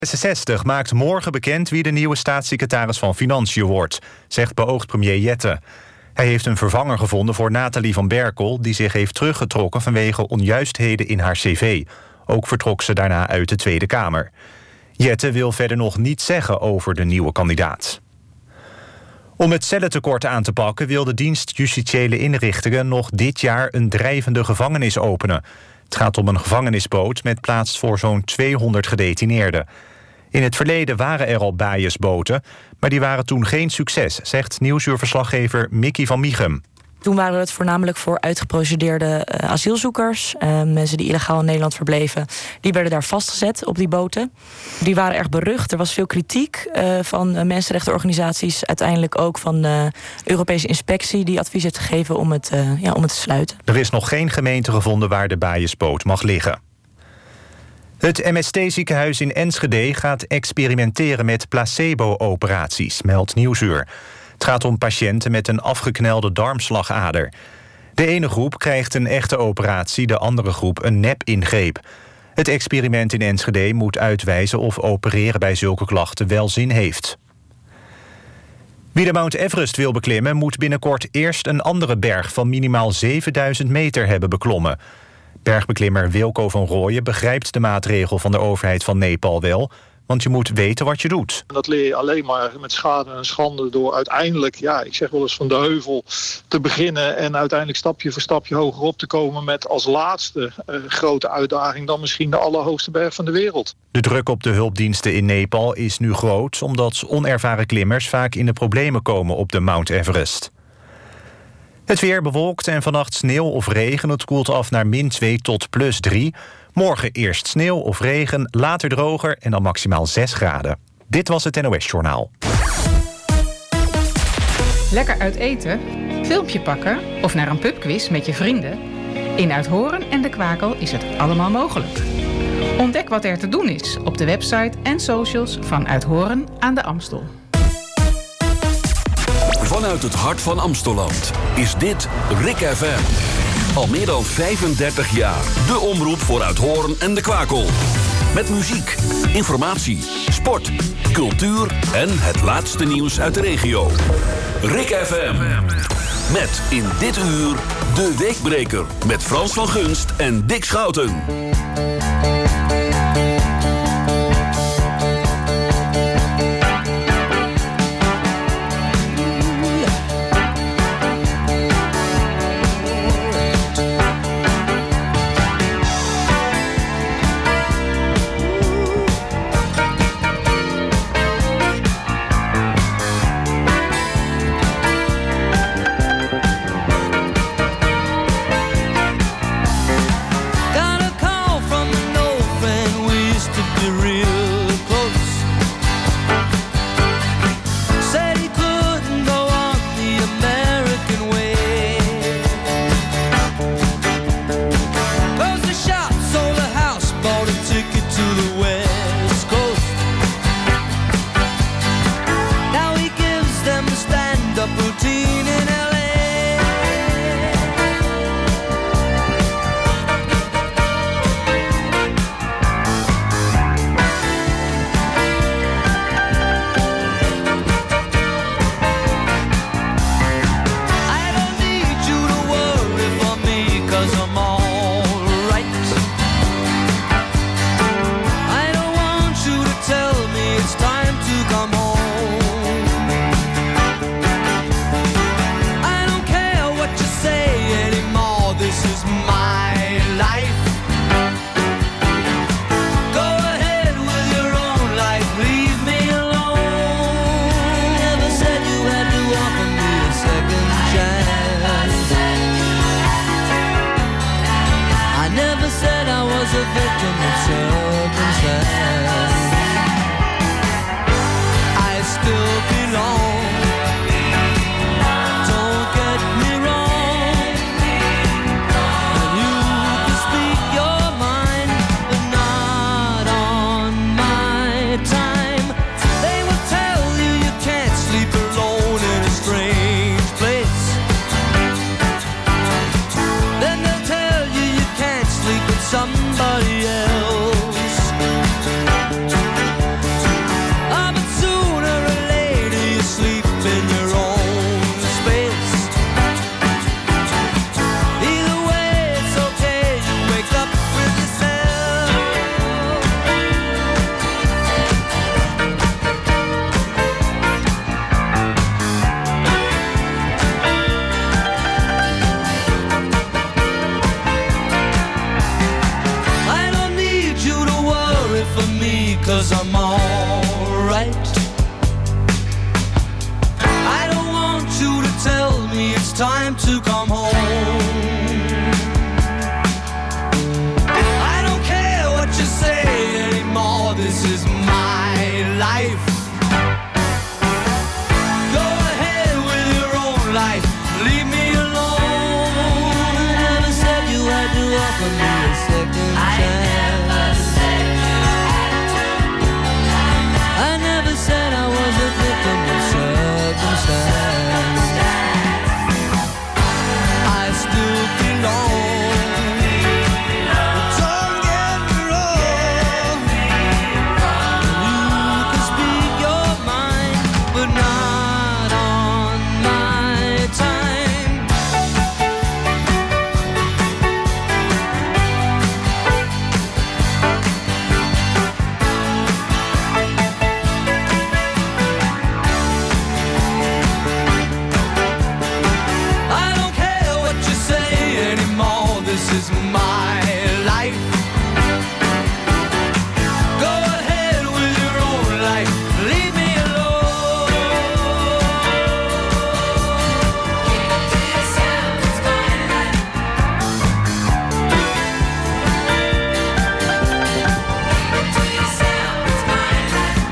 D66 maakt morgen bekend wie de nieuwe staatssecretaris van Financiën wordt, zegt beoogd premier Jette. Hij heeft een vervanger gevonden voor Nathalie van Berkel, die zich heeft teruggetrokken vanwege onjuistheden in haar cv. Ook vertrok ze daarna uit de Tweede Kamer. Jette wil verder nog niets zeggen over de nieuwe kandidaat. Om het cellentekort aan te pakken wil de dienst Justitiële Inrichtingen nog dit jaar een drijvende gevangenis openen. Het gaat om een gevangenisboot met plaats voor zo'n 200 gedetineerden. In het verleden waren er al biasboten, maar die waren toen geen succes, zegt Nieuwsuurverslaggever Mickey van Mieghem. Toen waren het voornamelijk voor uitgeprocedeerde asielzoekers, mensen die illegaal in Nederland verbleven. Die werden daar vastgezet op die boten. Die waren erg berucht. Er was veel kritiek van mensenrechtenorganisaties, uiteindelijk ook van de Europese inspectie die advies heeft gegeven om het te sluiten. Er is nog geen gemeente gevonden waar de biasboot mag liggen. Het MST-ziekenhuis in Enschede gaat experimenteren met placebo-operaties, meldt Nieuwsuur. Het gaat om patiënten met een afgeknelde darmslagader. De ene groep krijgt een echte operatie, de andere groep een nep-ingreep. Het experiment in Enschede moet uitwijzen of opereren bij zulke klachten wel zin heeft. Wie de Mount Everest wil beklimmen, moet binnenkort eerst een andere berg van minimaal 7000 meter hebben beklommen. Bergbeklimmer Wilco van Rooyen begrijpt de maatregel van de overheid van Nepal wel, want je moet weten wat je doet. Dat leer je alleen maar met schade en schande door uiteindelijk, ik zeg wel eens van de heuvel te beginnen en uiteindelijk stapje voor stapje hoger op te komen met als laatste grote uitdaging dan misschien de allerhoogste berg van de wereld. De druk op de hulpdiensten in Nepal is nu groot, omdat onervaren klimmers vaak in de problemen komen op de Mount Everest. Het weer bewolkt en vannacht sneeuw of regen. Het koelt af naar -2 tot +3. Morgen eerst sneeuw of regen, later droger en dan maximaal 6 graden. Dit was het NOS Journaal. Lekker uit eten, filmpje pakken of naar een pubquiz met je vrienden? In Uithoren en De Kwakel is het allemaal mogelijk. Ontdek wat er te doen is op de website en socials van Uithoren aan de Amstel. Vanuit het hart van Amstelland is dit RIK FM. Al meer dan 35 jaar. De omroep voor Uithoren en De Kwakel. Met muziek, informatie, sport, cultuur en het laatste nieuws uit de regio. RIK FM. Met in dit uur De Weekbreker. Met Frans van Gunst en Dick Schouten. Got a call from the 'cause I'm alright. I don't want you to tell me it's time to come home. I don't care what you say anymore, this is my life. Go ahead with your own life, leave me alone. I never said you had to offer me a second chance. I never said I was a victim of circumstance. I still belong. Don't get me wrong. You can speak your mind, but not on my time. I don't care what you say anymore, this is my life. Go ahead with your own life, leave me alone. Keep it to yourself, it's my life. Keep it to yourself, it's my life.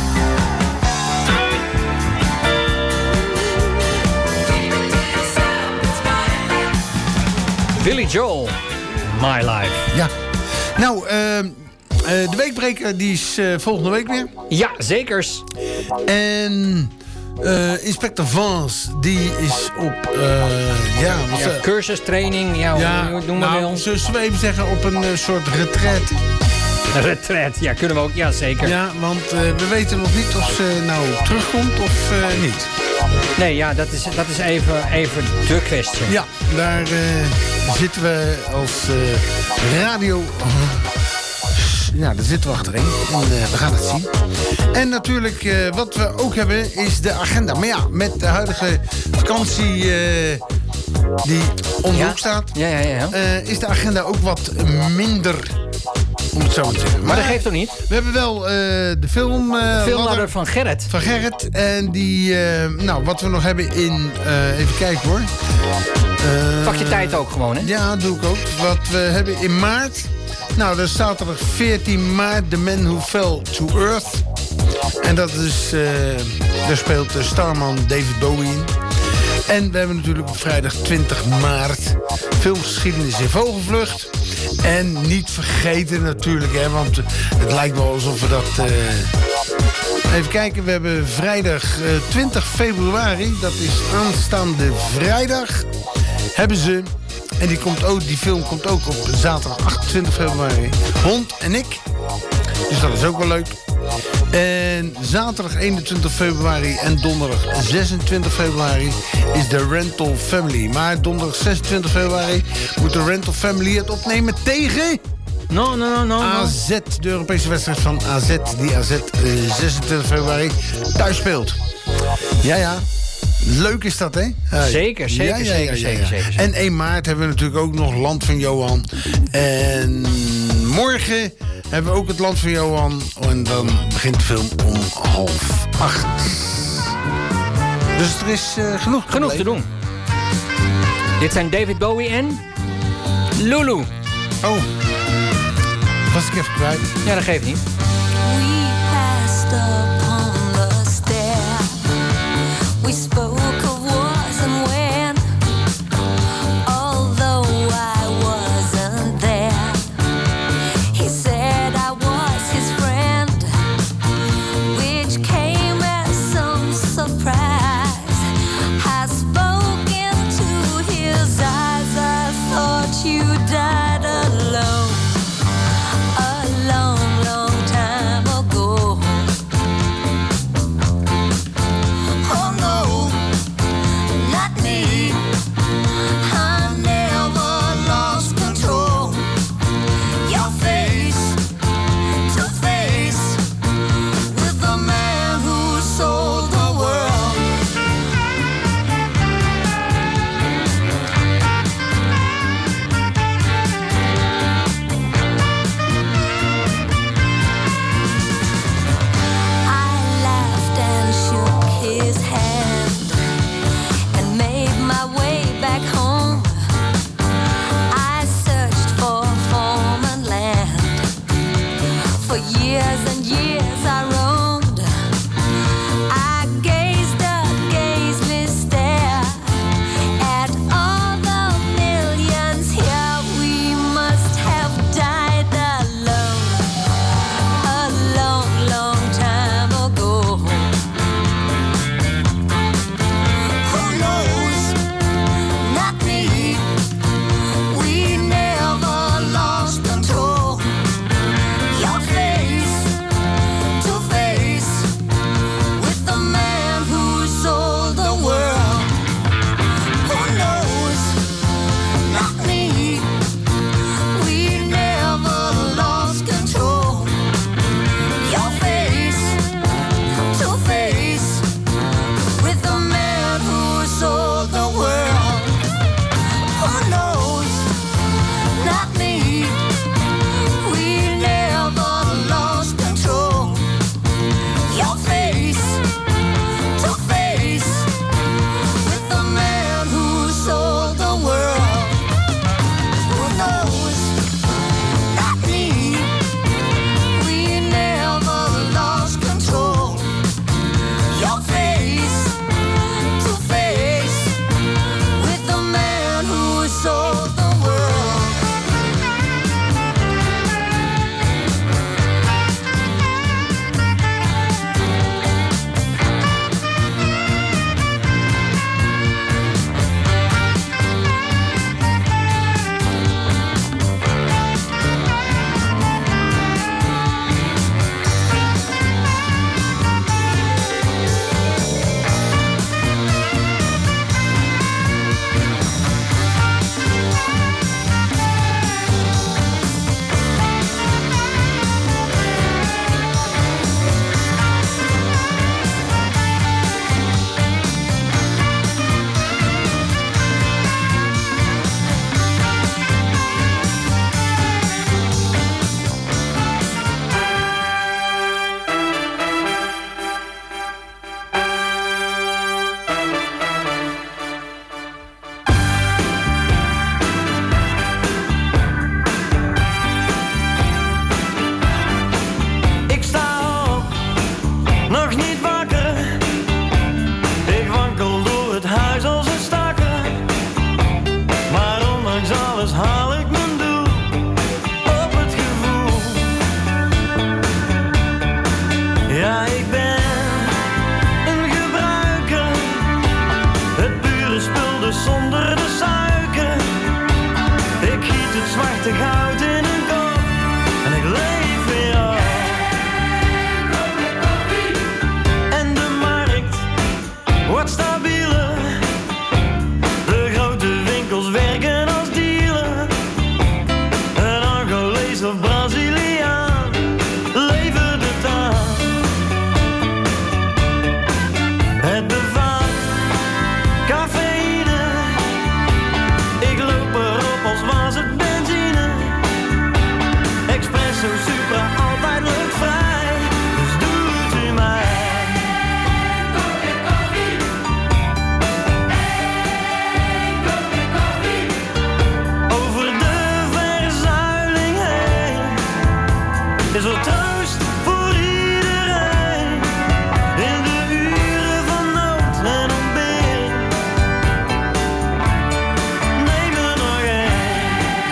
Keep it to yourself, it's my life. Billy Joel, My Life. Ja. Nou, de weekbreker die is volgende week weer. Ja, zekers. En Inspector Vance, die is op... Cursustraining, doen we wel. Zullen we even zeggen op een soort retraite. Retreat, ja, kunnen we ook, ja zeker. Ja, want we weten nog niet of ze nou terugkomt of niet. Nee, ja, dat is even de kwestie. Ja, daar zitten we als radio... Ja, daar zitten we achterin. En we gaan het zien. En natuurlijk, wat we ook hebben, is de agenda. Maar ja, met de huidige vakantie die om de hoek staat... is de agenda ook wat minder, om het zo te zeggen. Maar dat geeft toch niet? We hebben wel de filmladder van Gerrit. Van Gerrit. En die, wat we nog hebben in... even kijken hoor. Pak je tijd ook gewoon, hè? Ja, doe ik ook. Wat we hebben in maart... Nou, dat is zaterdag 14 maart, The Man Who Fell to Earth. En dat is, daar speelt de starman David Bowie in. En we hebben natuurlijk op vrijdag 20 maart filmgeschiedenis in vogelvlucht. En niet vergeten natuurlijk, hè, want het lijkt wel alsof we dat... Even kijken, we hebben vrijdag 20 februari, dat is aanstaande vrijdag, hebben ze... En die film komt ook op zaterdag 28 februari. Hond en ik. Dus dat is ook wel leuk. En zaterdag 21 februari en donderdag 26 februari is de Rental Family. Maar donderdag 26 februari moet de Rental Family het opnemen tegen... No. AZ, de Europese wedstrijd van AZ. Die AZ 26 februari thuis speelt. Ja. Leuk is dat, hè? Zeker. En 1 maart hebben we natuurlijk ook nog Land van Johan. En morgen hebben we ook het Land van Johan. En dan begint de film om 7:30. Dus er is genoeg te doen. Dit zijn David Bowie en Lulu. Oh, was ik even kwijt. Ja, dat geeft niet. We passed upon the stair. We spoke of wars and when, although I wasn't there. He said I was his friend, which came as some surprise. I spoke into his eyes, I thought you died alone a long, long nog niet wakker. Ik wankel door het huis als een stakker. Maar ondanks alles haal ik mijn doel op het gevoel. Ja, ik ben een gebruiker. Het pure spul dus zonder de suiker. Ik giet het zwarte goud in een kop en ik leef weer af. En de markt wordt stabieler. De grote winkels werken als dealer. Een Angolees of Braziliaan levert het aan. Het bevat cafeïne. Ik loop erop als was het benzine. Espresso Supra, altijd luchtvrij. Dus doet u mij. Over de verzuiling heen is er troost voor iedereen. In de uren van nood en ontbering. Neem er nog één.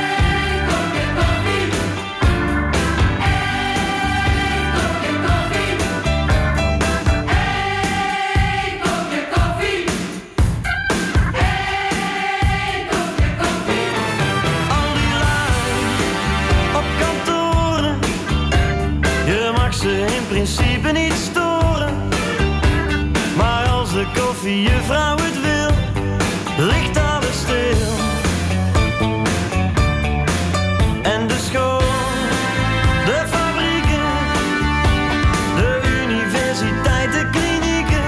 Al die lui op kantoren, je mag ze in principe niet storen. Maar als de koffiejuffrouw het wil, ligt alles stil. En de school, de fabrieken, de universiteit, de klinieken.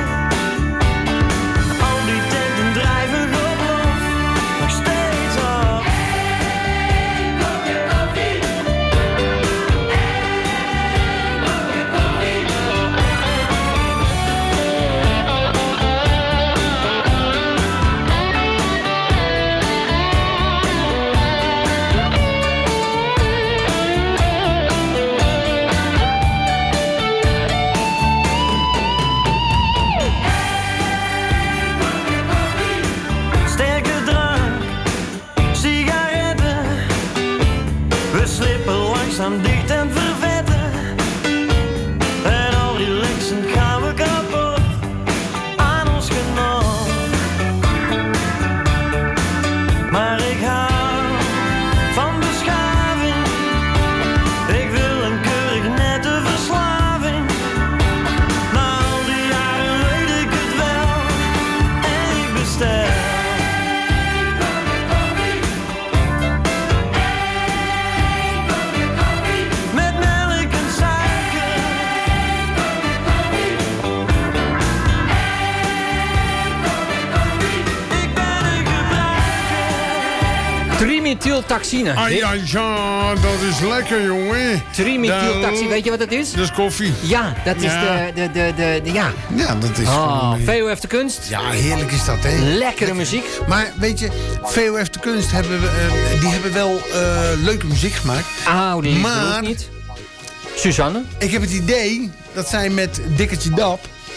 Al die tenten drijven op lof, nog steeds af. Sterke drank, sigaretten. We slippen langzaam dicht en vervetten. En al relaxend gaan we kapot aan ons genot. Maar ik hou van beschaving. Ik wil een keurig nette verslaving. Na al die jaren weet ik het wel. En ik bestel. Met melk en suiker. Ik ben een gebruiker. Trimethyltaxine. Ah ja, ja, dat is lekker, jongen. Trimethyltaxine, weet je wat dat is? Dat is koffie. Ja, dat is Ja. ja. Ja, dat is Oh, gewoon... VOF de kunst. Ja, heerlijk is dat, hè? Lekkere muziek. Maar weet je, VOF de Kunst die hebben wel leuke muziek gemaakt. Ah, die liefde Maar- ook niet. Suzanne? Ik heb het idee dat zij met Dikkertje Dap,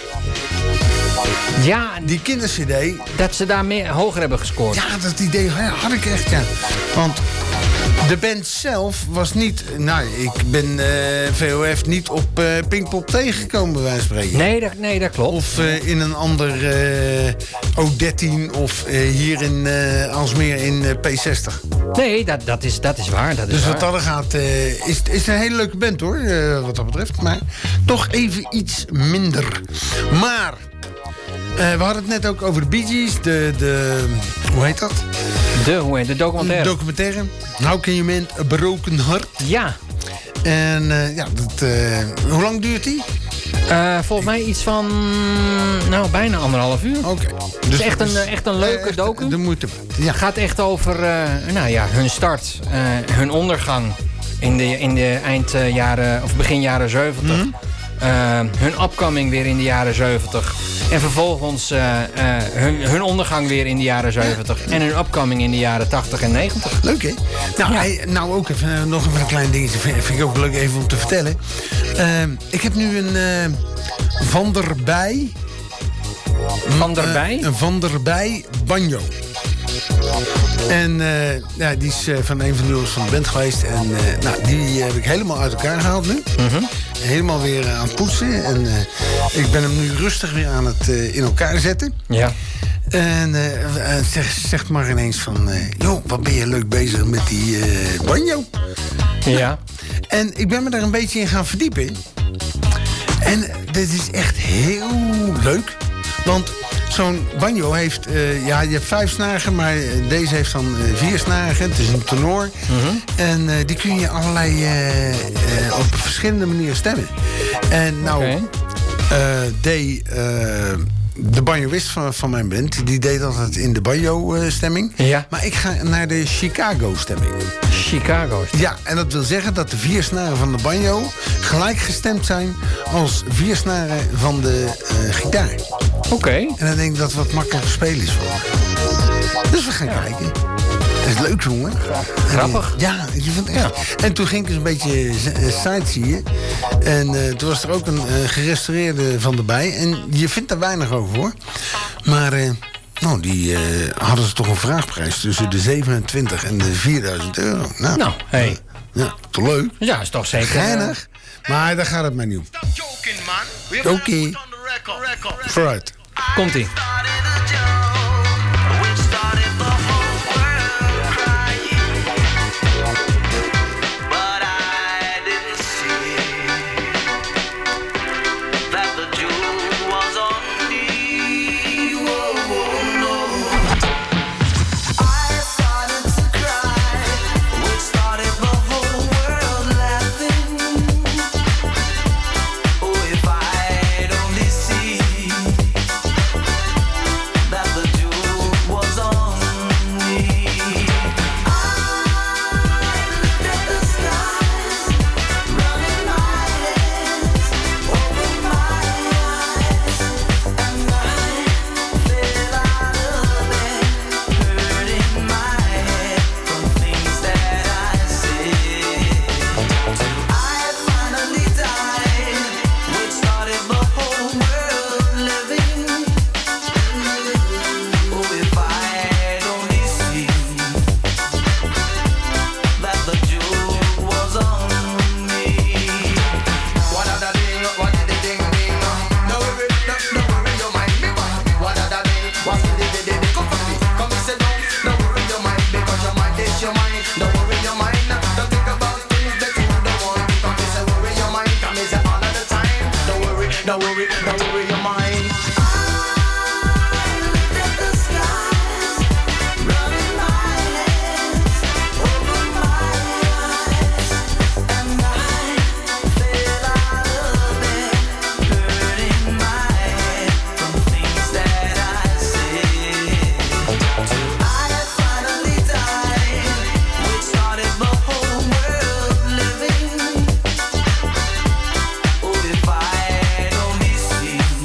Ja, die kindercd... dat ze daar meer hoger hebben gescoord. Ja, dat idee had ik echt, ja. Want de band zelf was niet... Nou, ik ben VOF niet op Pinkpop tegengekomen, bij wijze van spreken. Nee, dat klopt. Of in een ander O13 of hier in Alsmeer in P60. Nee, dat is waar. Dat is Dus waar. wat dat gaat, is het een hele leuke band, hoor, wat dat betreft. Maar toch even iets minder. Maar we hadden het net ook over de Bee Gees, hoe heet dat? De documentaire. Documentaire. How Can You Mend a Broken Heart? Ja. En hoe lang duurt die? Volgens mij iets van, bijna 1,5 uur. Oké. Het is echt een leuke docu. De moeite. Ja. Het gaat echt over hun start, hun ondergang in de eindjaren of begin jaren 70. Hun upcoming weer in de jaren 70. En vervolgens hun ondergang weer in de jaren 70. En hun upcoming in de jaren 80 en 90. Leuk, hè? Nou, ook even, nog even een klein dingetje. Vind ik ook leuk even om te vertellen. Ik heb nu Van der Bij. Van der Bij? Van der Bij banjo. En die is van een van de jongens van de band geweest. En die heb ik helemaal uit elkaar gehaald nu. Helemaal weer aan het poetsen. En ik ben hem nu rustig weer aan het in elkaar zetten. Ja. En zegt maar ineens van... joh, wat ben je leuk bezig met die banjo. Ja. En ik ben me daar een beetje in gaan verdiepen. En dit is echt heel leuk. Want zo'n banjo heeft... je hebt 5 snaren, maar deze heeft dan 4 snaren. Het is een tenor. En die kun je allerlei... op verschillende manieren stemmen. En nou... de banjoist van mijn band, die deed altijd in de banjo-stemming. Ja. Maar ik ga naar de Chicago-stemming. Chicago. Ja, en dat wil zeggen dat de 4 snaren van de banjo gelijk gestemd zijn als 4 snaren van de gitaar. Oké. En dan denk ik dat het wat makkelijker spelen is voor me. Dus we gaan kijken. Dat is leuk, jongen. Grappig. Ja, ik vond het echt. En toen ging ik eens een beetje sightseeën. En toen was er ook een gerestaureerde van erbij. En je vindt daar weinig over, hoor. Maar die hadden ze toch een vraagprijs tussen de 27 en de 4.000 euro. Nou, hey. Ja, toch leuk? Ja, is toch zeker. Geinig. Maar daar gaat het mij niet om. Oké. Vooruit. Komt-ie. Oh, if I had only seen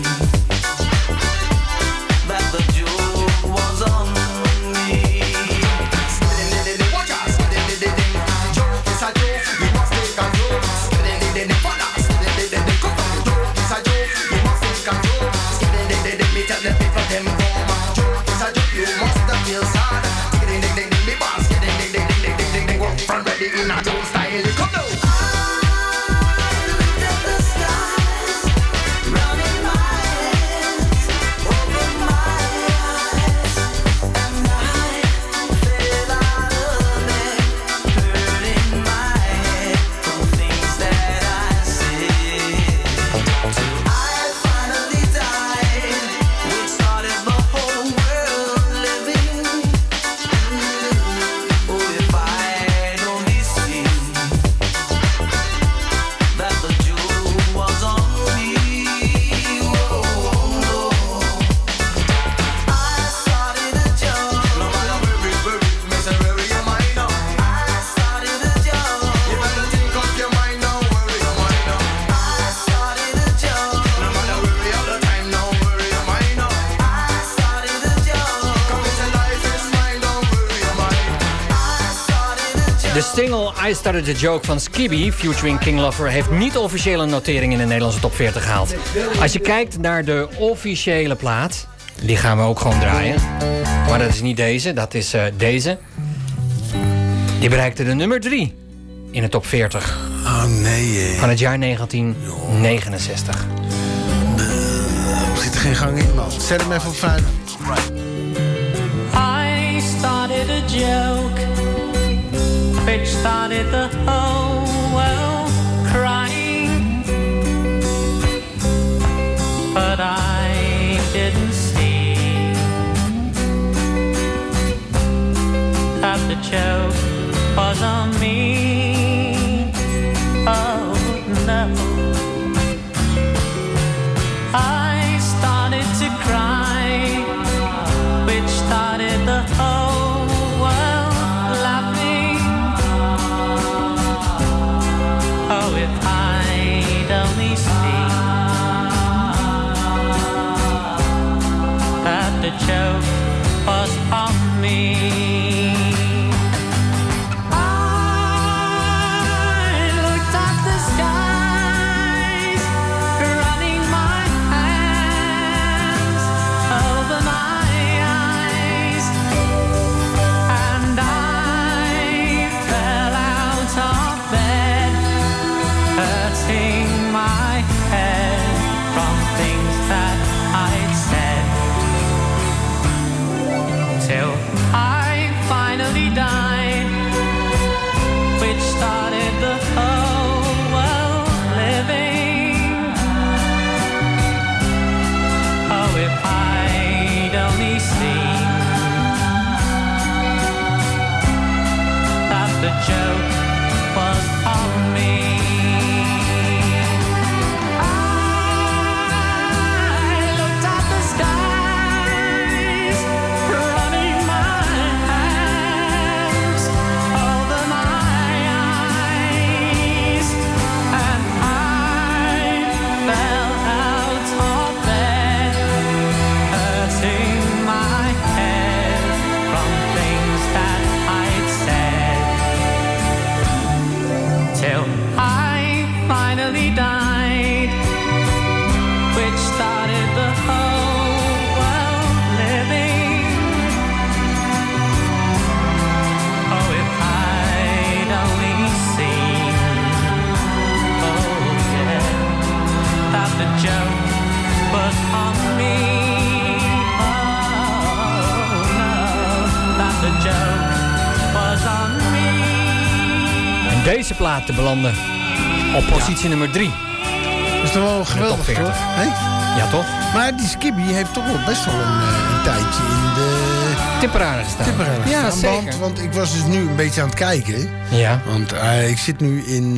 De single I Started a Joke van Skibby, featuring King Lover, heeft niet officieel een notering in de Nederlandse top 40 gehaald. Als je kijkt naar de officiële plaat, die gaan we ook gewoon draaien. Maar dat is niet deze, dat is deze. Die bereikte de nummer 3 in de top 40. Oh nee. Van het jaar 1969. Er zit geen gang in, man. Zet hem even op 5. I started a joke which started the whole world crying, but I didn't see that the joke was on me. Oh no, I started to cry, which started the whole world laughing. Oh, if I'd only seen that the joke was on me. Deze plaat te belanden op positie nummer 3. Dat is toch wel geweldig, toch? Hey? Ja, toch? Maar die Skibby heeft toch wel best wel een tijdje in de... Tipperaren gestaan. Ja, zeker. Want ik was dus nu een beetje aan het kijken. Ja. Want ik zit nu in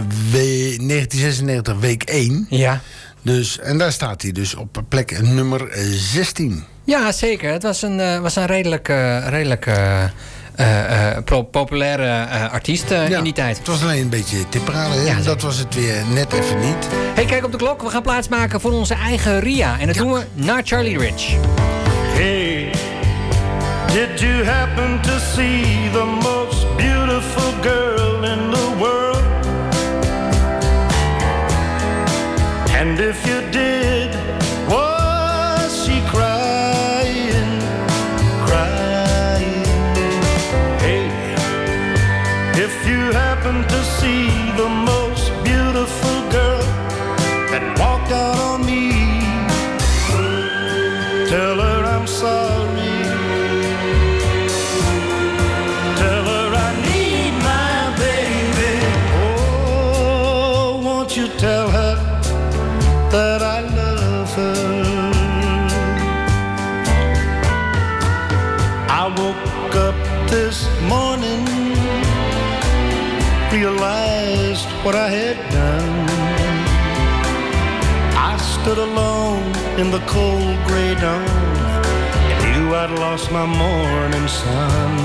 1996 week 1. Ja. Dus, en daar staat hij dus op plek nummer 16. Ja, zeker. Het was een redelijk populaire artiest in die tijd. Het was alleen een beetje Tipperaren. Ja, dat was het weer net even niet. Hey, kijk op de klok. We gaan plaatsmaken voor onze eigen Ria. En dat doen we naar Charlie Rich. Hey, did you happen to see the most beautiful girl in the world? And if you did, was she crying, crying? Hey, if you happen to see the most beautiful girl that walked out on me, tell her I'm sorry. Tell her I need my baby. Oh, won't you tell her that I love her? I woke up this morning, realized what I had done. I stood alone in the cold gray dawn and knew I'd lost my morning sun.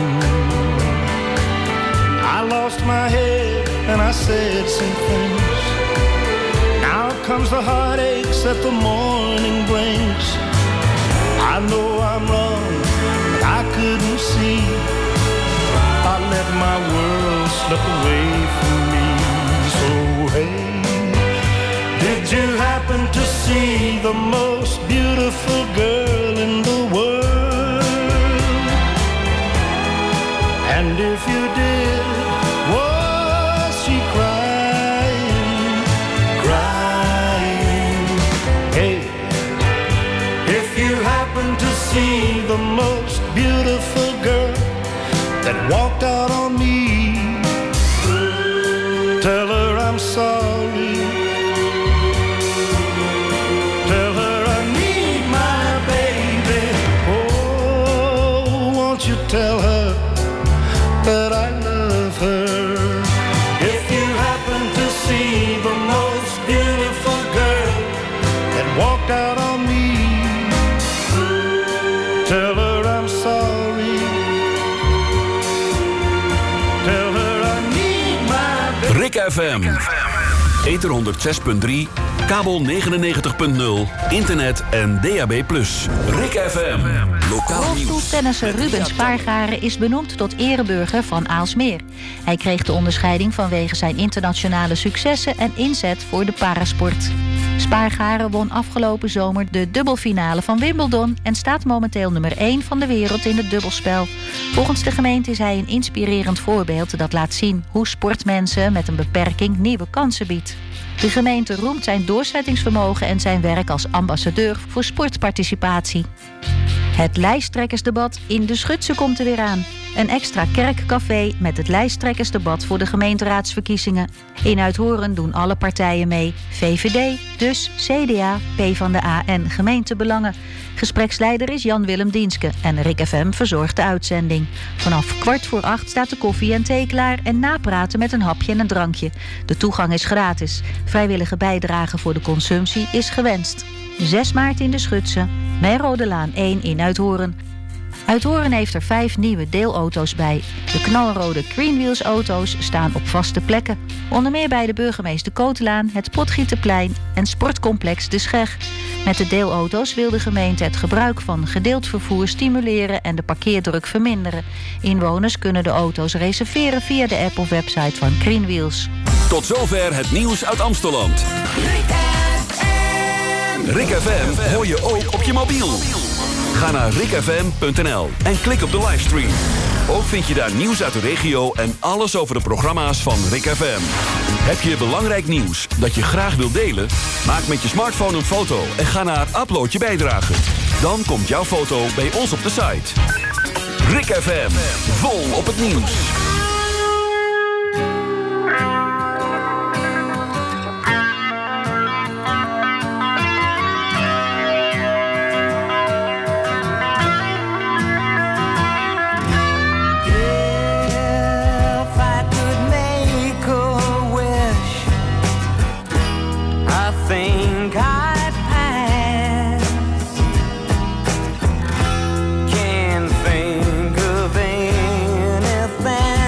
I lost my head and I said some things. Now comes the heartaches that the morning brings. I know I'm wrong, but I couldn't see. I let my world look away from me. So hey, did you happen to see the most beautiful girl in the world? And if you did, was she crying, crying? Hey, if you happen to see the most beautiful girl that walked out on me, tell her I'm sorry. Tell her I need my baby. Oh, won't you tell her that I love her? If you happen to see the most beautiful girl that walked out on me, tell her I'm sorry. Tell her I need my baby. Rick FM. Ether 106.3, kabel 99.0, internet en DAB+. Rick FM. Lokaal nieuws. Rolstoeltennisser Ruben Spaargaren is benoemd tot ereburger van Aalsmeer. Hij kreeg de onderscheiding vanwege zijn internationale successen en inzet voor de parasport. Spaargaren won afgelopen zomer de dubbelfinale van Wimbledon en staat momenteel nummer 1 van de wereld in het dubbelspel. Volgens de gemeente is hij een inspirerend voorbeeld dat laat zien hoe sportmensen met een beperking nieuwe kansen biedt. De gemeente roemt zijn doorzettingsvermogen en zijn werk als ambassadeur voor sportparticipatie. Het lijsttrekkersdebat in de Schutse komt er weer aan. Een extra kerkcafé met het lijsttrekkersdebat voor de gemeenteraadsverkiezingen. In Uithoren doen alle partijen mee. VVD, dus CDA, PvdA en gemeentebelangen. Gespreksleider is Jan-Willem Dienske en Rick FM verzorgt de uitzending. Vanaf 7:15 staat de koffie en thee klaar en napraten met een hapje en een drankje. De toegang is gratis. Vrijwillige bijdrage voor de consumptie is gewenst. 6 maart in de Schutse, Meijrodelaan 1 in Uithoren. Uithoren heeft er 5 nieuwe deelauto's bij. De knalrode Greenwheels auto's staan op vaste plekken. Onder meer bij de burgemeester Kotelaan, het Potgieterplein en sportcomplex De Scheg. Met de deelauto's wil de gemeente het gebruik van gedeeld vervoer stimuleren en de parkeerdruk verminderen. Inwoners kunnen de auto's reserveren via de app of website van Greenwheels. Tot zover het nieuws uit Amsteland. Rick FM hoor je ook op je mobiel. Ga naar rickfm.nl en klik op de livestream. Ook vind je daar nieuws uit de regio en alles over de programma's van Rick FM. Heb je belangrijk nieuws dat je graag wilt delen? Maak met je smartphone een foto en ga naar Upload je bijdrage. Dan komt jouw foto bij ons op de site. Rick FM, vol op het nieuws. Can't think of anything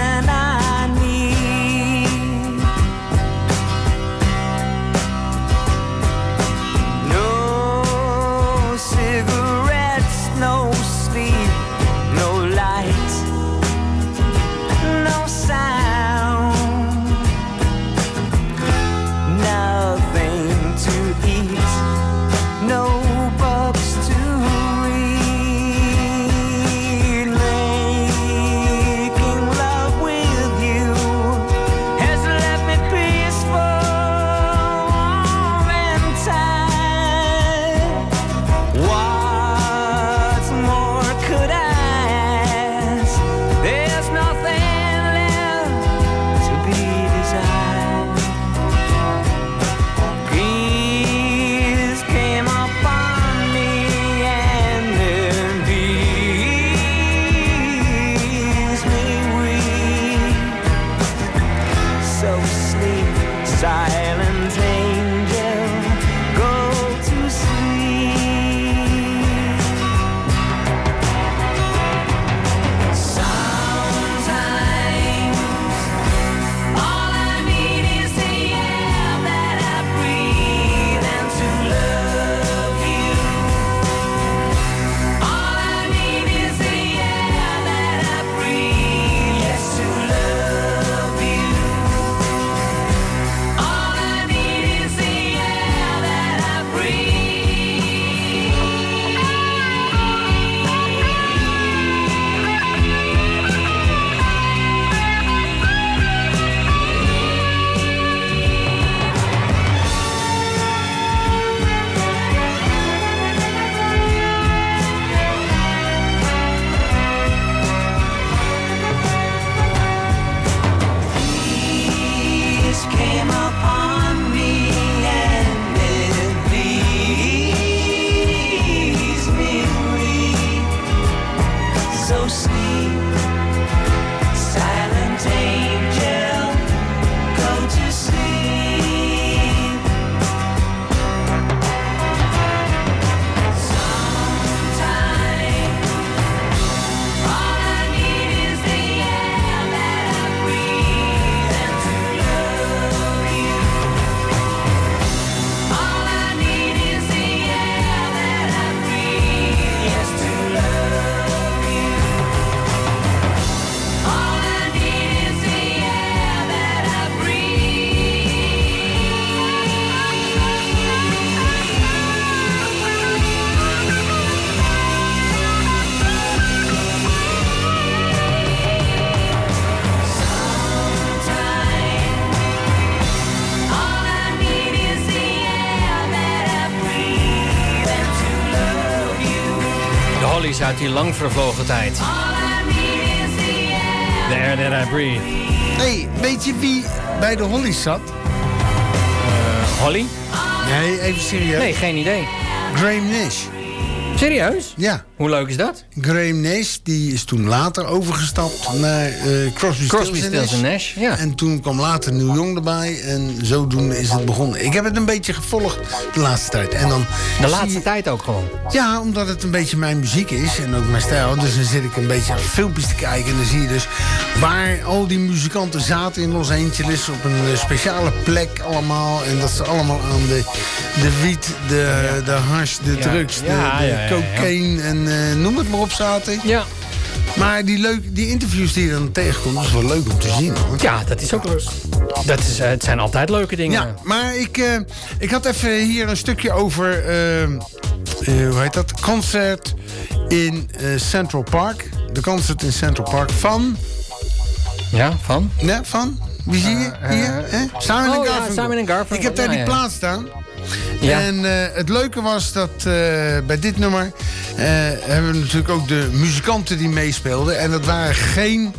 Hollies uit die lang vervlogen tijd. The Air That I Breathe. Hey, weet je wie bij de Hollies zat? Holly? Nee, even serieus. Nee, geen idee. Graham Nash. Serieus? Ja. Hoe leuk is dat? Graham Nash, die is toen later overgestapt naar Crosby, Stills Nash. Ja. En toen kwam later Neil Young erbij. En zodoende is het begonnen. Ik heb het een beetje gevolgd de laatste tijd. En dan de laatste tijd ook gewoon? Ja, omdat het een beetje mijn muziek is. En ook mijn stijl. Dus dan zit ik een beetje filmpjes te kijken. En dan zie je dus waar al die muzikanten zaten in Los Angeles. Op een speciale plek allemaal. En dat ze allemaal aan de wiet, de hash, de drugs, de cocaïne en noem het maar op zaten. Ja. Maar die interviews die je dan tegenkomt, dat is wel leuk om te zien, hoor. Ja, dat is ook leuk. Het zijn altijd leuke dingen. Ja, maar ik had even hier een stukje over, hoe heet dat? Concert in Central Park. De concert in Central Park van... Ja, van? Ja, van? Wie zie je hier? Simon Garfunkel. Ja, Simon Garfunkel. Ik heb daar die plaat staan. Ja. En het leuke was dat bij dit nummer hebben we natuurlijk ook de muzikanten die meespeelden. En dat waren geen...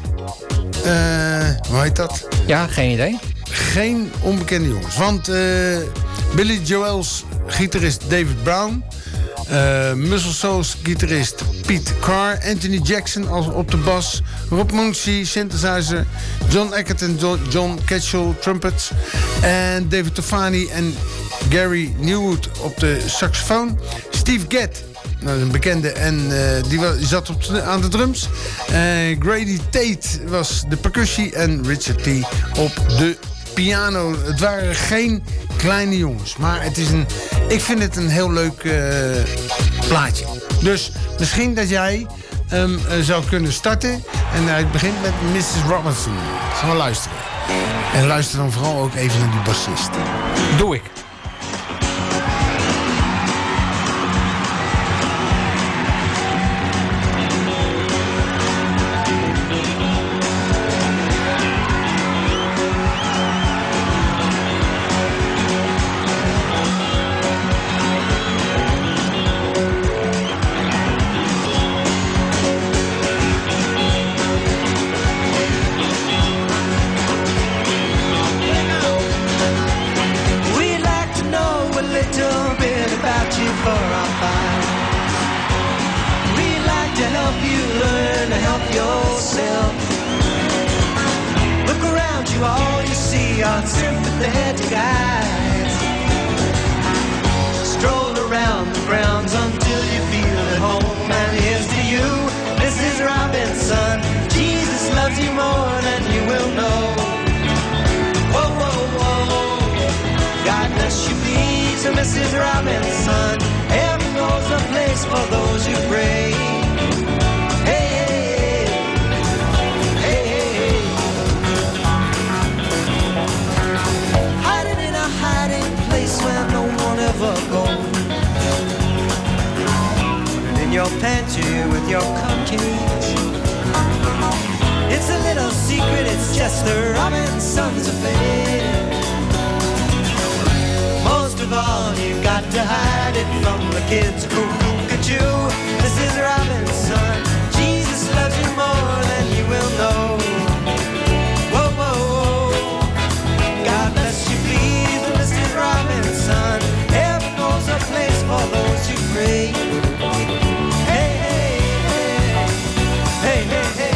hoe heet dat? Ja, geen idee. Geen onbekende jongens. Want Billy Joel's gitarist David Brown... Muscle Shoals gitarist Pete Carr, Anthony Jackson als op de bas, Rob Muncie synthesizer, John Eckert en John Ketchell trumpets en David Tofani en Gary Newwood op de saxofoon, Steve Gadd, nou, een bekende, en die zat aan de drums, Grady Tate was de percussie en Richard T op de piano. Het waren geen kleine jongens. Maar ik vind het een heel leuk plaatje. Dus misschien dat jij zou kunnen starten. En het begint met Mrs. Robinson. Gaan we luisteren. En luister dan vooral ook even naar die bassist. Doe ik. Mrs. Robinson, heaven knows a place for those who pray. Hey, hey, hey, hey, hey. Hiding in a hiding place where no one ever goes. Put it in your pantry with your cupcakes. It's a little secret, it's just the Robinsons' affair. Most of all, you got to hide it from the kids who look at you. Mrs. Robinson, Jesus loves you more than you will know. Whoa, whoa, whoa. God bless you, please, Mrs. Robinson. Heaven knows a place for those who pray. Hey, hey, hey, hey, hey, hey.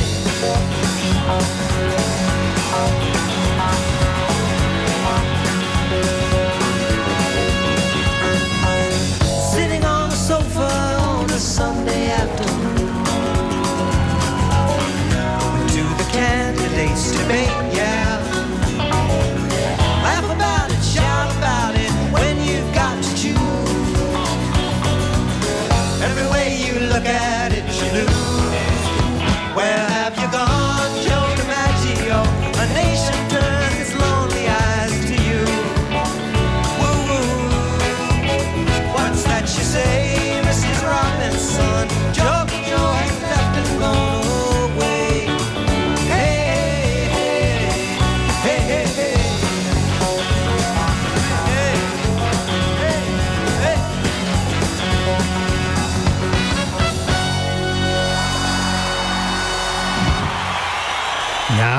Sunday afternoon.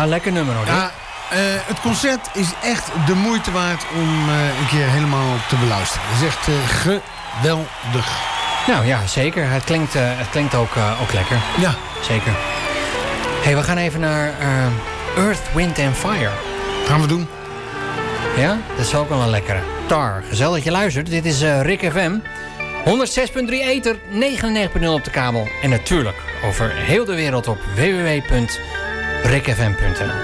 Ja, lekker nummer hoor. Ja, het concert is echt de moeite waard om een keer helemaal te beluisteren. Het is echt geweldig. Nou ja, zeker. Het klinkt ook lekker. Ja. Zeker. Hey, we gaan even naar Earth, Wind and Fire. Gaan we doen. Ja, dat is ook wel een lekkere. Tar, gezellig dat je luistert. Dit is Rick FM. 106.3 ether, 99.0 op de kabel. En natuurlijk over heel de wereld op www.rickfm.nl.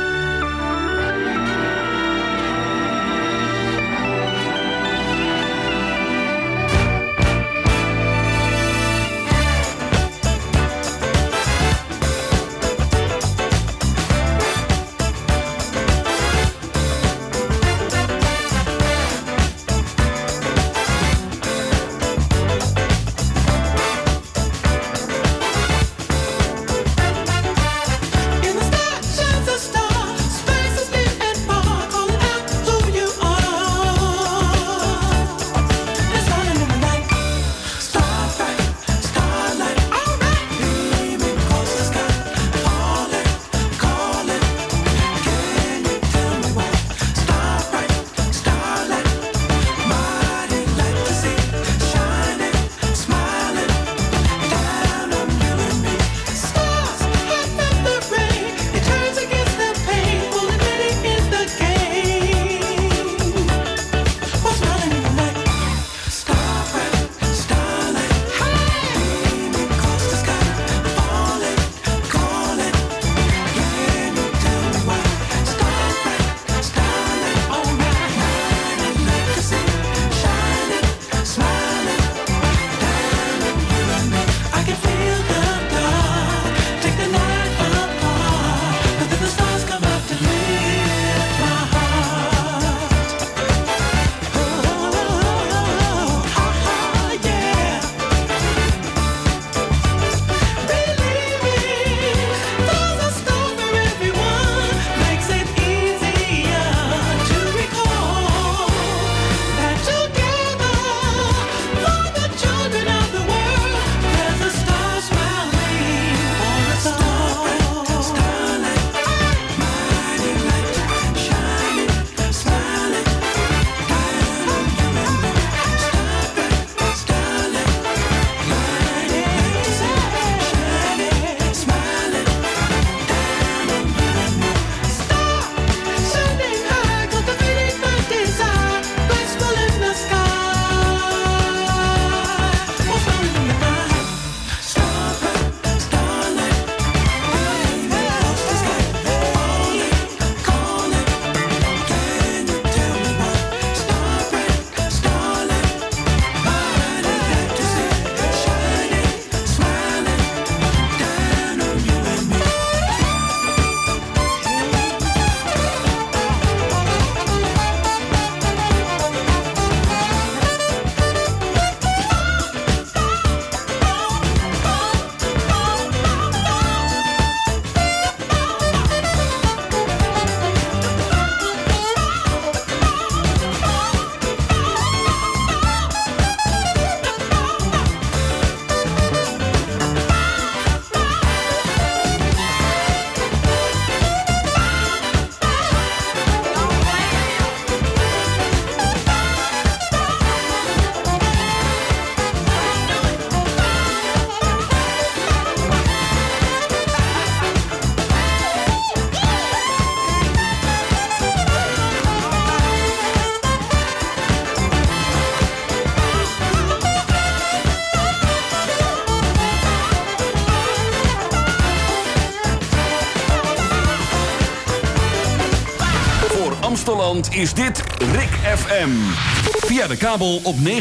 Amsteland is dit Rick FM. Via de kabel op 99.0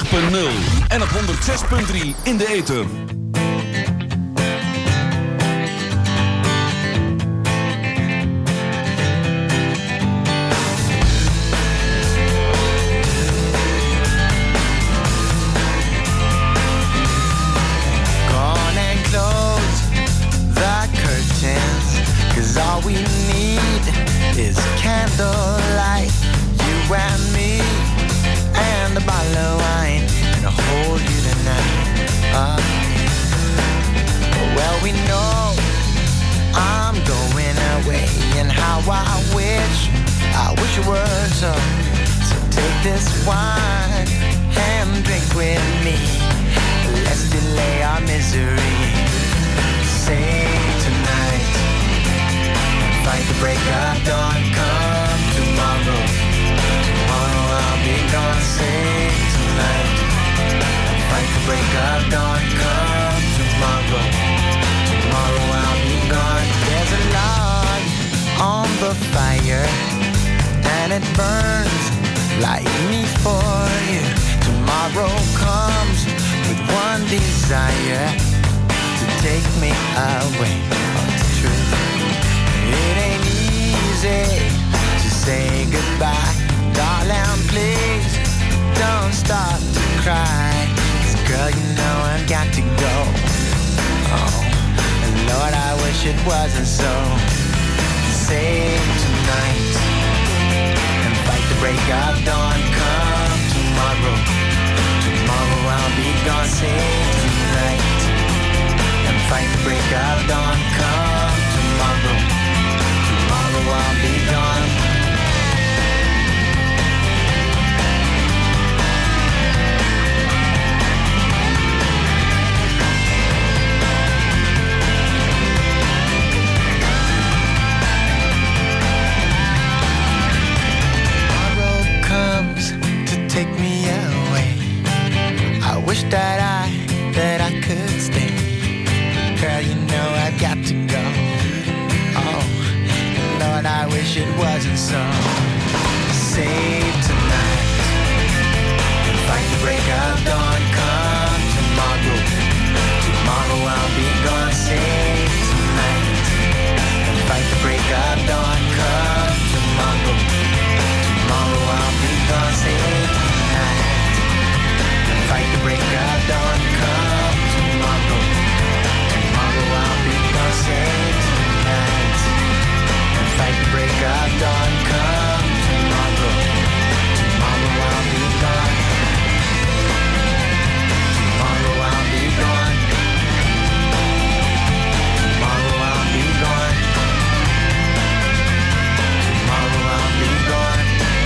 en op 106.3 in de ether. All we need is candlelight, you and me, and a bottle of wine, and I'll hold you tonight. dawn. Come tomorrow, tomorrow I'll be gone. There's a log on the fire, and it burns like me for you. Tomorrow comes with one desire, to take me away. Oh, it's true. It ain't easy to say goodbye. Darling, please don't start to cry. 'Cause girl, you know I've got to go. Oh, and Lord, I wish it wasn't so. Save tonight and fight the break of dawn. Come tomorrow, tomorrow I'll be gone. Save tonight and fight the break of dawn. Come tomorrow, tomorrow I'll be gone. Take me away. I wish that I could stay. Girl, you know I've got to go. Oh, Lord, I wish it wasn't so. Save tonight and fight the break of dawn. Come tomorrow, tomorrow I'll be gone. Save tonight and fight the break of dawn. Come tomorrow, tomorrow I'll be gone. Save fight the break of dawn. Come tomorrow, tomorrow I'll be gone. Save tonight and fight the break of dawn. Come tomorrow, tomorrow I'll be gone. Tomorrow I'll be gone. Tomorrow I'll be gone. Tomorrow I'll be gone.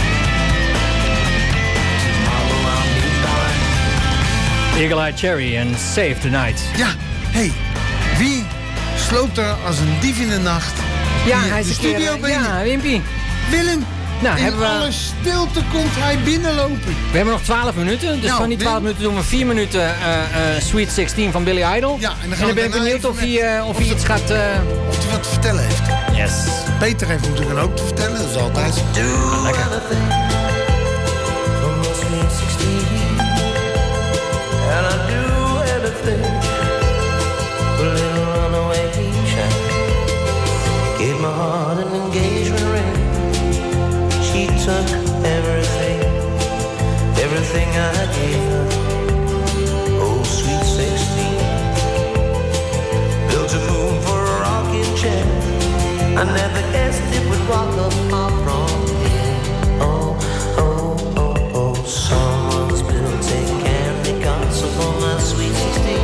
Tomorrow I'll be gone. Eagle Eye Cherry en Save Tonight. Ja, hey, wie sloopt er als een dief in de nacht? Ja, hier hij is de een keer, studio binnen? Ja, Wimpy. Willem, Nou, in hebben we... alle stilte komt hij binnenlopen. We hebben nog 12 minuten, dus Nou, van die 12 minuten doen we 4 minuten Sweet 16 van Billy Idol. Ja, en dan ben ik benieuwd of hij iets gaat... Of hij wat te vertellen heeft. Yes. Peter heeft natuurlijk een hoop te vertellen, dat is altijd. Lekker. And I'd do anything for a little runaway child. Gave my heart an engagement ring. She took everything, everything I gave her. Oh, sweet 16. Built a moon for a rocking chair. I never guessed it would rock up far from here. Oh, oh, oh, oh, someone's built a candy castle for my sweet 16.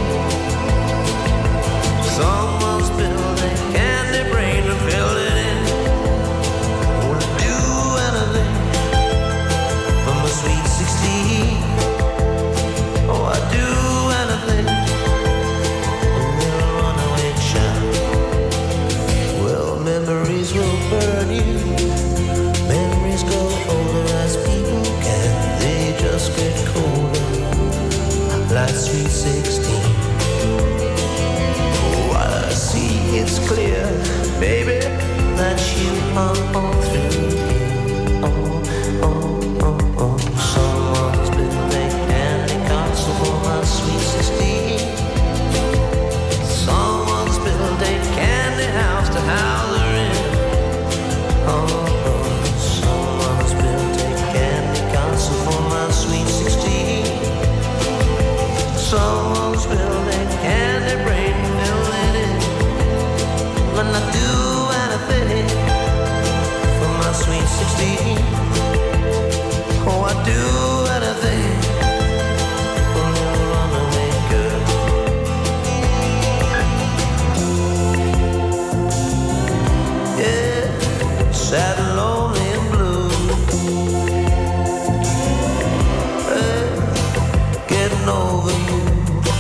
Someone's built a candy brain and filled it in. Would do anything for my sweet 16. Oh, I'd do anything. A little runaway child. Well, memories will burn you. Memories grow older as people can. They just get colder, like sweet 16. Oh, I see it's clear, baby, that you are all through. Oh, oh, oh, oh. Someone's been a candy castle for my sweet 16. Someone's built a candy house to house her in. Oh, oh, someone's built a candy castle for my sweet 16. Someone's built a candy brain, fill it in. But I do anything for my sweet 16. Oh, I do anything for a little runaway girl. Yeah, sad and lonely and blue. Hey, getting over you.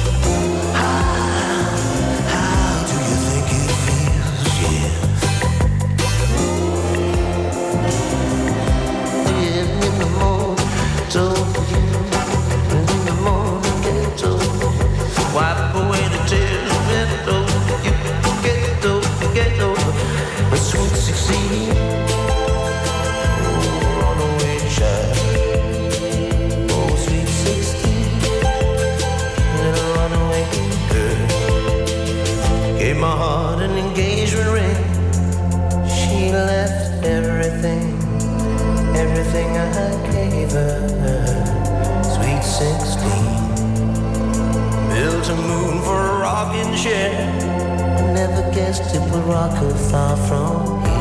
everything I gave her. Sweet 16. Built a moon for a rocking chair. Never guessed it would rock her far from here.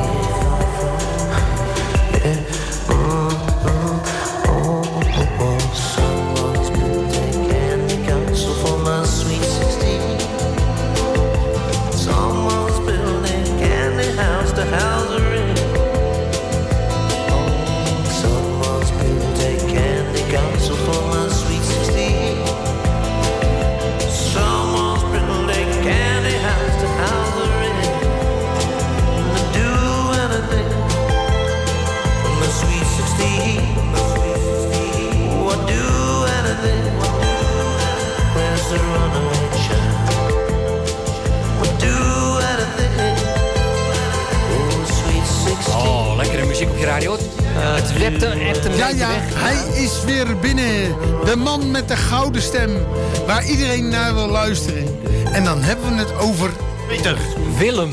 Someone's been taking counsel for my sweet 16. Someone's building a candy house to house her in. Someone's built a candy castle for my sweet 16. Someone's built a candy house to house her in. To do anything for my sweet 16. What do anything? Where's the runaway child? What do anything? Oh, sweet 16. Oh, lekkere muziek op je radio. Het repte echt een beetje weg. Hij is weer binnen. De man met de gouden stem. Waar iedereen naar wil luisteren. En dan hebben we het over... Willem.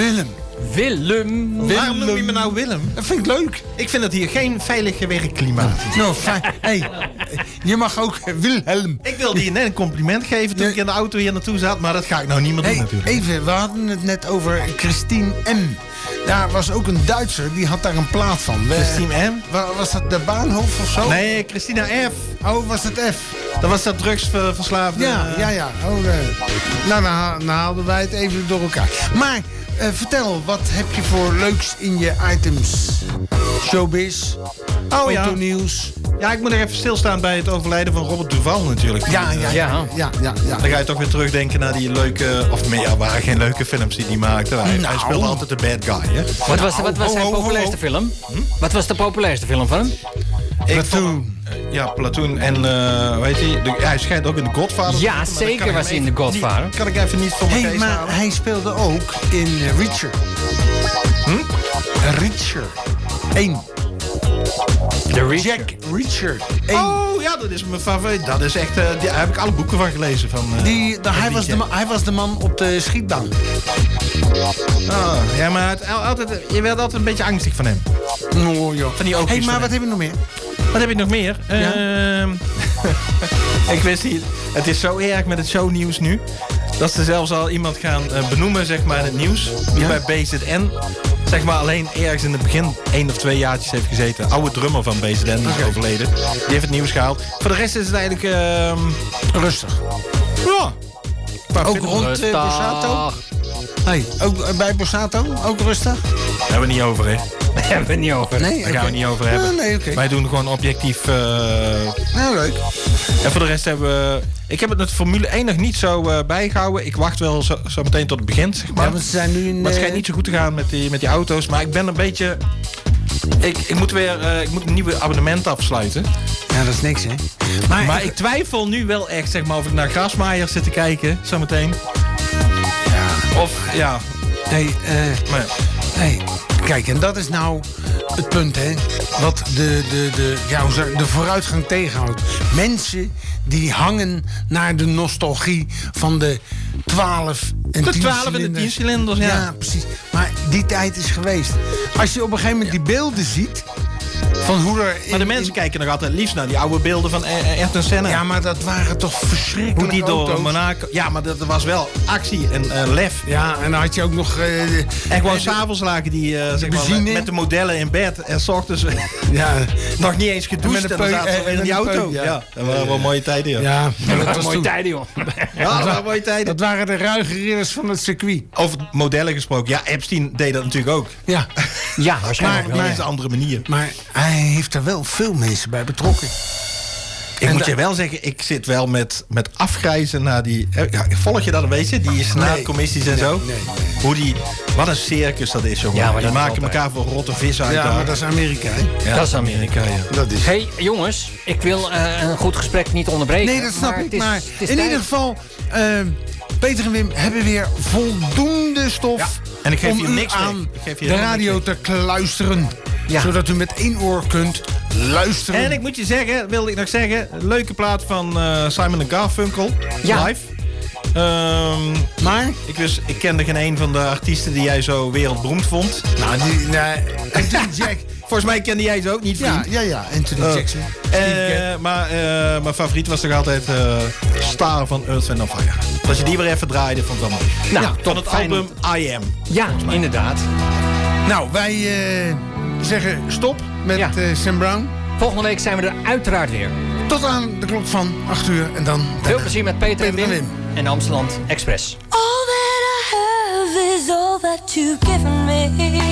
Waarom noem je me nou Willem? Dat vind ik leuk. Ik vind dat hier geen veilig werkklimaat is. Nou, hey, je mag ook Wilhelm. Ik wilde je net een compliment geven toen ik in de auto hier naartoe zat, maar dat ga ik nou niet meer doen natuurlijk. Even, we hadden het net over Christine M. Daar was ook een Duitser, die had daar een plaat van. Christine M? Was dat de Bahnhof of zo? Nee, Christina F. Oh, was het F? Dat was dat drugsverslaafde. Ja. Oh, nou, dan haalden wij het even door elkaar. Maar... vertel, wat heb je voor leuks in je items? Showbiz, autonieuws. Ja, ik moet er even stilstaan bij het overlijden van Robert Duval natuurlijk. Ja. Dan ga je toch weer terugdenken naar die leuke... Of meer, waren geen leuke films die hij maakte. Hij speelde altijd de bad guy, hè? Wat was zijn populairste film? Wat was de populairste film van hem? Platoon. Platoon en hoe heet hij? Hij schijnt ook in The Godfather. Ja, zeker was hij in The Godfather. Kan ik even niet voor mijn geest maar halen. hij speelde ook in Reacher. Reacher 1. The Reacher. Jack Reacher 1. Oh ja, dat is mijn favoriet. Dat is echt, daar heb ik alle boeken van gelezen. Hij was de man op de schietbaan. Oh, ja, maar je werd altijd een beetje angstig van hem. Oh, joh. Van die oogjes. Maar wat heb je nog meer? Wat heb ik nog meer? Ik wist niet. Het is zo erg met het shownieuws nu. Dat ze zelfs al iemand gaan benoemen, zeg maar, in het nieuws. Die bij BZN, zeg maar, alleen ergens in het begin 1 of 2 jaartjes heeft gezeten. Oude drummer van BZN, die is overleden. Die heeft het nieuws gehaald. Voor de rest is het eigenlijk... rustig. Ja. Ook rond Borsato? Hey, ook bij Borsato? Ook rustig? Daar hebben we niet over, hè? Daar hebben we niet over. Nee, daar gaan we niet over hebben. Nee, okay. Wij doen gewoon objectief... leuk. En voor de rest hebben we... Ik heb het met Formule 1 nog niet zo bijgehouden. Ik wacht wel zo meteen tot het begint, zeg maar. Ja, want ze zijn nu maar het schijnt niet zo goed te gaan met die auto's. Maar ik ben een beetje... Ik moet een nieuwe abonnement afsluiten. Ja, dat is niks, hè? Maar ik twijfel nu wel echt, zeg maar, of ik naar Grasmaaier zit te kijken, zometeen. Ja. Of, ja... Nee, kijk, en dat is nou het punt, hè. Wat de vooruitgang tegenhoudt. Mensen die hangen naar de nostalgie van de 12 en 10 12 en de 10 cilinders, ja. Ja, precies. Maar die tijd is geweest. Als je op een gegeven moment die beelden ziet... Van hoe er maar de mensen kijken nog altijd liefst naar die oude beelden van Ayrton Senna. Ja, maar dat waren toch verschrikkelijke hoe die door auto's. Monaco... Ja, maar dat was wel actie en lef. Ja, en dan had je ook nog... en gewoon s'avonds lagen die zeg maar, met de modellen in bed. En 's ochtends nog niet eens gedoucht. En dan zaten ze in die auto. Ja, dat waren wel mooie tijden, joh. Ja, dat was mooie tijden, joh. Ja, dat waren mooie tijden. Dat waren de ruige ridders van het circuit. Over modellen gesproken. Ja, Epstein deed dat natuurlijk ook. Ja, waarschijnlijk wel. Maar op een andere manier. Maar hij heeft er wel veel mensen bij betrokken. Ik moet je wel zeggen, ik zit wel met afgrijzen naar die... volg je dat een beetje? Die senaatcommissies en zo? Nee. Hoe die... Wat een circus dat is, jongen. Ja, die maken elkaar voor rotte vis uit. Ja, maar dat is Amerika, hè? Ja, dat is Amerika, ja. Dat is. Hey, jongens, ik wil een goed gesprek niet onderbreken. Nee, dat snap ik. Maar in ieder geval... Peter en Wim hebben weer voldoende stof... Ja. En ik geef om hier niks aan de radio te kluisteren. Ja. Zodat u met 1 oor kunt luisteren. En ik moet je zeggen, wilde ik nog zeggen... leuke plaat van Simon & Garfunkel. Ja. Live. Maar? Ik kende geen een van de artiesten die jij zo wereldberoemd vond. Nou, Jack... Volgens mij kende jij ze ook niet, vriend. Ja, Anthony Jackson. Maar mijn favoriet was toch altijd Star van Earth, Wind & Fire. Als je die weer even draaide, vond ik wel mooi. Nou, van top, het fijn. album I Am. Ja, inderdaad. Nou, wij zeggen stop met Sam Brown. Volgende week zijn we er uiteraard weer. Tot aan de klok van 8 uur. En dan Veel plezier met Peter en Wim. En de Amsterdam Express. All that I have is all that you've given me.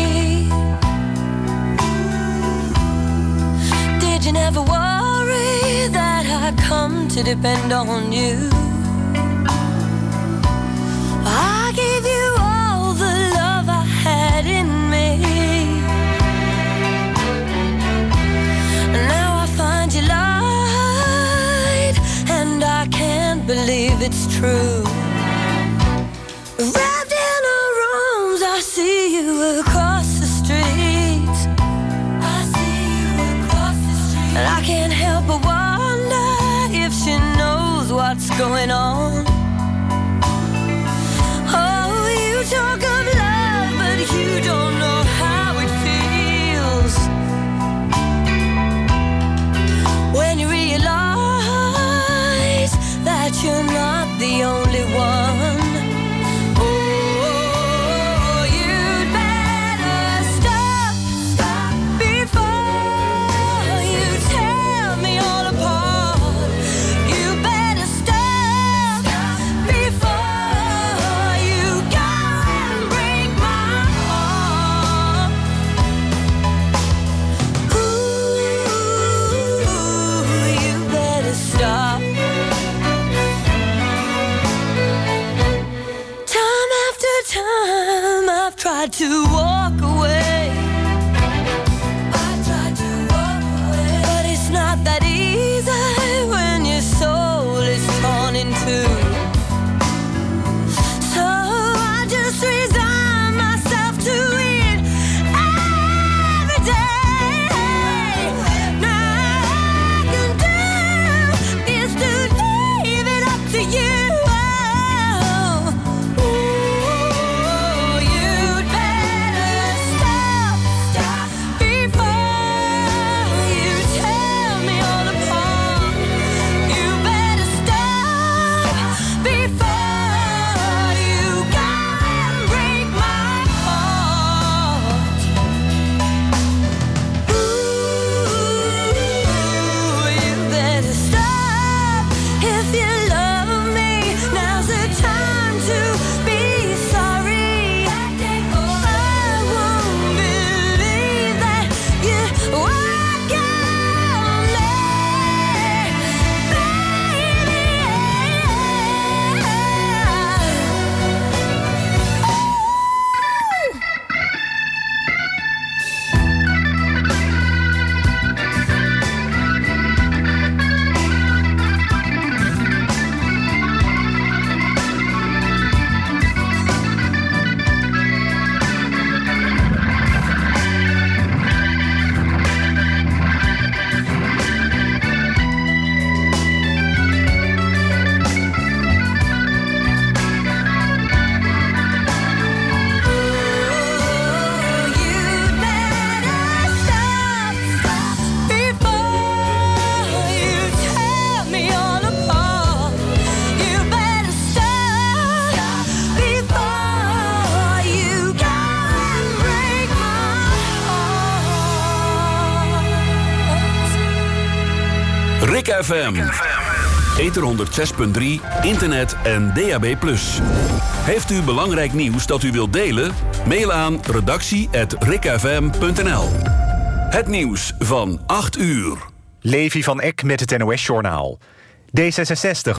Did you never worry that I come to depend on you? I gave you all the love I had in me. Now I find you lied, and I can't believe it's true. Wrapped in her arms, I see you across the street. I see you across the street. And I can't help but wonder if she knows what's going on. Oh, you talk of love, but you don't know how it feels. When you realize that you're not the only one. Oh, you'd better stop before you tear me all apart. You better stop before you go and break my heart. Ooh, you better stop. Time after time I've tried to walk away. I've tried to walk away. But it's not that easy when your soul is torn in two. So I just resign myself to it every day. Now all I can do is to leave it up to you. You'd better stop before you tear me all apart. You better stop before you go and break my heart. Ooh, you better stop if you love me. Now's the time to be sorry. I won't believe that you walk on me, Rick FM. Ether 106.3, internet en DAB+. Heeft u belangrijk nieuws dat u wilt delen? Mail aan redactie@rickfm.nl. Het nieuws van 8 uur. Levi van Eck met het NOS-journaal. D66